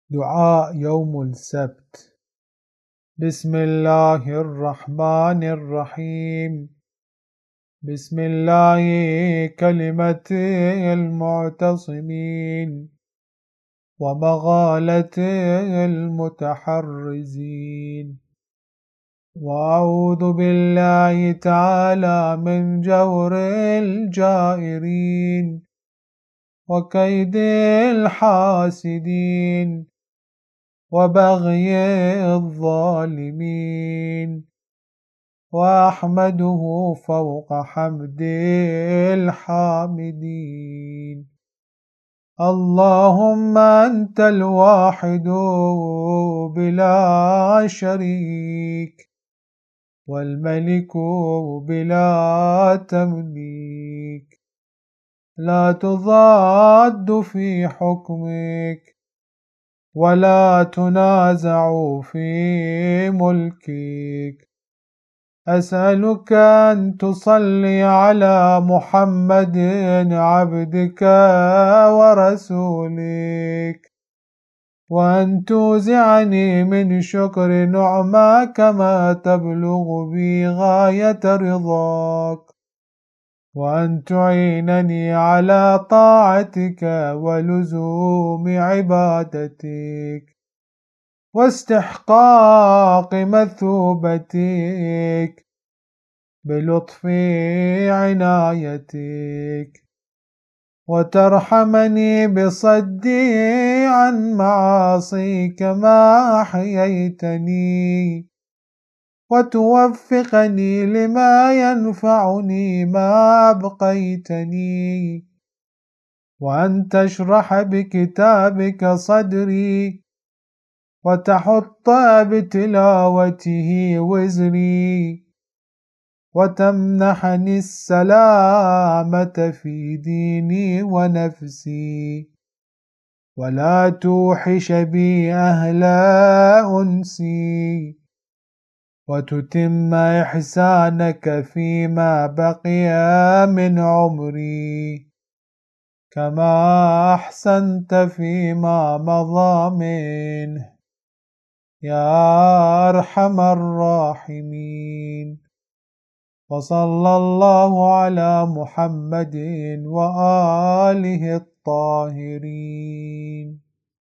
دعاء يوم السبت. بسم الله الرحمن الرحيم. بسم الله كلمة المعتصمين ومغالة المتحرزين. وأعوذ بالله تعالى من جور الجائرين وكيد الحاسدين وبغي الظالمين، وأحمده فوق حمد الحامدين. اللهم أنت الواحد بلا شريك، والملك بلا تمليك، لا تضاد في حكمك ولا تنازع في ملكك. أسألك أن تصلي على محمد عبدك ورسولك، وأن توزعني من شكر نعماك ما تبلغ بي غاية رضاك، وأن تعينني على طاعتك ولزوم عبادتك واستحقاق مثوبتك بلطف عنايتك، وترحمني بصدي عن معاصيك ما أحييتني، وتوفقني لما ينفعني ما أبقيتني، وأن تشرح بكتابك صدري وتحط بتلاوته وزري، وتمنحني السلامة في ديني ونفسي، ولا توحش بي أهل أنسي، وتتم إحسانك فيما بقي من عمري كما أحسنت فيما مضى منه يا أرحم الراحمين. وصلى الله على محمد وآله الطاهرين.